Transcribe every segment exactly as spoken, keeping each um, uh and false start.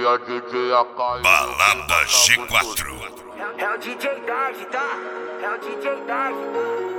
a D J A K. Balada G quatro. É o D J Dark, tá? É o D J Dark, tá?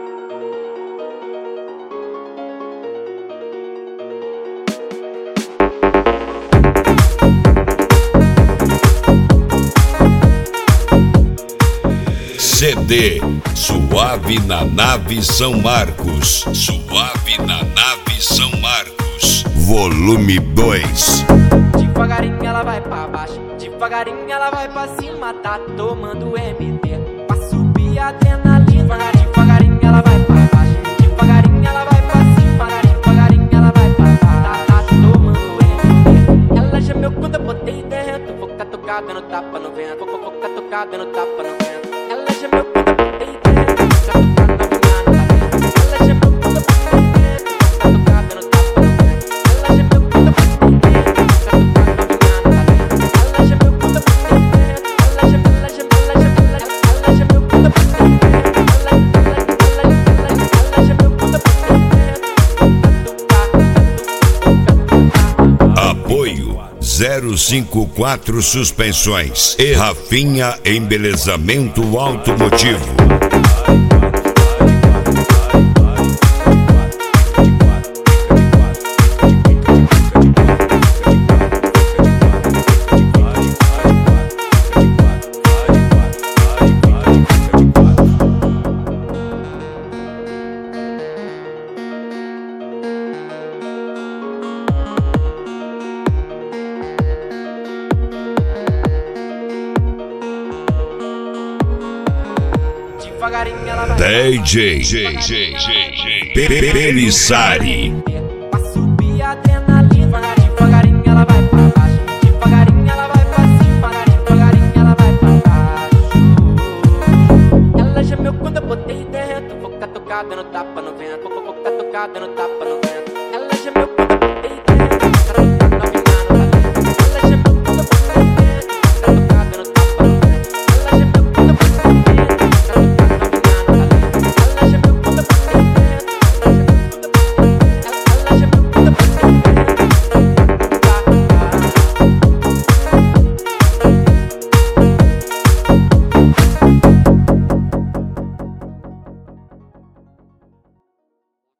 C D Suave na Nave São Marcos. Suave na Nave São Marcos. Volume dois. Devagarinho ela vai pra baixo, devagarinho ela vai pra cima. Tá tomando M D pra subir a adrenalina. Devagarinho ela vai pra baixo, devagarinho ela vai pra cima. Devagarinho ela vai pra baixo, tá, tá tomando M D. Ela gemeu quando eu botei dentro. Vou catucar dando tapa no vento. Vou, vou catucar dando tapa no vento. Ela gemeu quando eu botei dentro. Vou catucar novinha no talento. Ela gemeu quando eu botei dentro. Vou catucar dando tapa no vento. Ela gemeu quando eu botei dentro. Vou catucar novinha no talento. Ela gemeu quando eu botei dentro. Ela gemeu, ela gemeu, ela gemeu, ela gemeu quando eu botei dentro. Ela, ela, ela, ela, ela gemeu quando eu botei dentro. Vou catucar, vou catucar. Apoio zero cinco quatro Suspensões e Rafinha Embelezamento Automotivo. Devagarinho ela vai D J Pelissari. pra subir a adrenalina. Devagarinho ela vai pra baixo, devagarinho ela vai pra cima. Devagarinho ela vai pra baixo. Ela gemeu quando eu botei dentro. Vou catucar dando tapa no vento. Vou, vou catucar dando tapa no vento. Ela gemeu quando eu botei